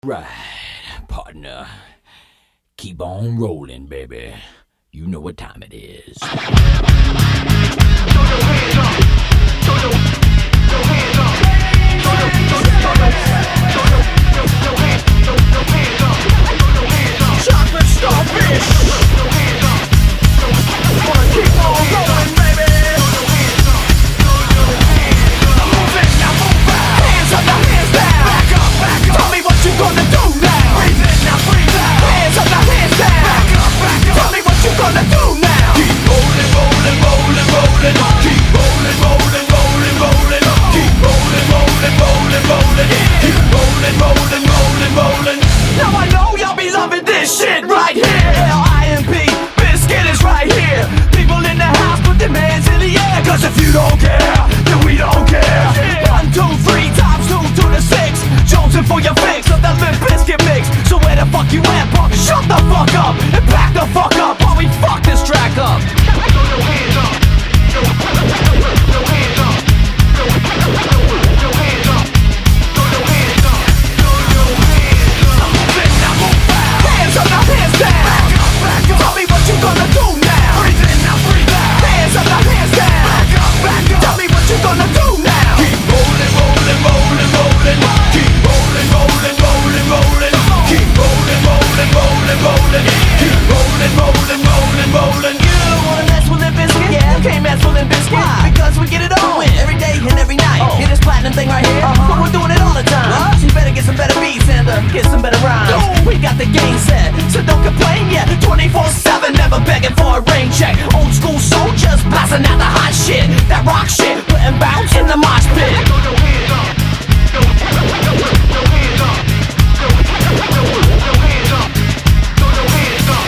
Right, partner. Keep on rolling, baby. You know what time it is. Throw your hands up. Throw your hands up. Throw your hands up. Chocolate starfish. Throw your hands up. Wanna keep on rolling, baby. Throw your hands up. Throw your hands up. Move it, now move out. Hands up, now hands down. Back up, back up. Tell me what you gonna do now. Breathe in, now breathe out. Hands up, now hands down. Back up, back up. Tell me what you gonna do now. Keep rolling, rolling, rolling, rolling. Keep rolling, rolling, rolling, rolling. Keep rolling, rolling, rolling, rolling. Keep rolling, rolling, rolling, rolling. Now I know y'all be loving this shit right here. L-I-M-P, Biscuit is right here. People in the house put their hands in the air. Cause if you don't care, then we don't care. 1, 2, 3 times 2 to the 6. Jonesing for your fix of that Limp Bizkit mix. So where the fuck you at, punk? Shut the fuck up and back the fuck up while we fuck this track up. Throw your hands up. Throw your hands up. Throw your hands up. Throw your hands up. Throw your hands up. Move it, now move out. Hands up, now hands down. Back up, back up. Tell me what you gonna do now. Breathe in, now breathe out. Hands up, now hands down. Back up, back up. Tell me what you gonna do now. Keep rolling, rolling, rolling, rolling. Keep rolling, rolling, rolling, rolling. Keep rolling, rolling, rolling, rolling. Keep rolling, rolling, rolling, rolling. You wanna mess with Limp Bizkit? Yeah, you can't mess with Limp Bizkit. Why? Because we get it on every day and every night. Hear this platinum thing right here? But we're doing it all the time. So you better get some better beats and get some better rhymes. We got the game set, so don't complain yet. 24/7, never begging for a rain check. Old school soldiers blasting out the hot shit, that rock shit, putting bounce in the mosh pit. Throw your hands up. Throw your hands up. Throw your hands up. Throw your hands up. Throw your hands up.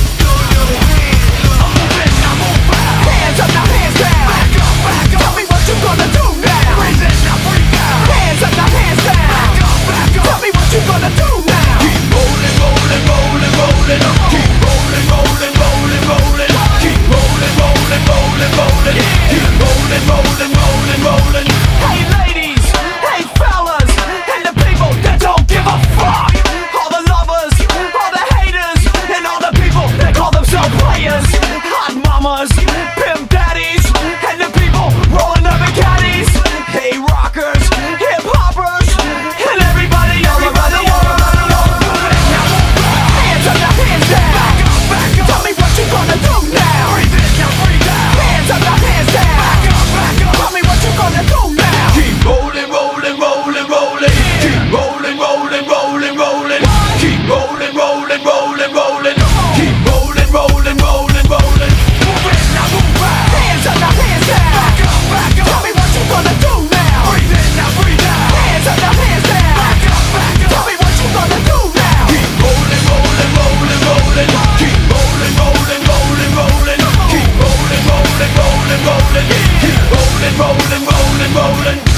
Move it, now move out. Hands up, now hands down. Back up, back up. Tell me what you gonna do now. Breathe in, now breathe out. Hands up, now hands down. Back up, back up. Tell me what you gonna do now. Keep rolling, rolling, rolling, rolling. Keep rolling, rolling, rolling, rolling. Keep rolling, rolling, rolling, rolling. Keep rolling, rolling, rolling, rolling. Hey ladies, hey fellas, and the people that don't give a fuck. All the lovers, all the haters, and all the people that call themselves players. Hot mamas, pimp daddies, and the people rolling up in caddies. Hey rockers, hip hoppers, and everybody all around the world. Hands up, now hands down. Back up, back up. Tell me what you gonna do now. Breathe in, now breathe out. Hands up, now hands down. Back up, back up. Tell me what you gonna do now. Keep rolling, rolling, rolling, rolling. Keep rolling, rolling, rolling, rolling. Keep rolling, rolling, rolling, rolling. Keep rolling, rolling, rolling, rolling. Move it, now move out. Hands up, now hands down. Back up, back up. Tell me what you gonna do now. Breathe in, now breathe out. Hands up, now hands down. Back up, back up. Tell me what you gonna do now. Keep rolling, rolling, rolling, rolling. Keep rolling, rolling, rolling, rolling. Keep rolling, rolling, rolling, rolling. Keep rolling, rolling, rolling, rolling.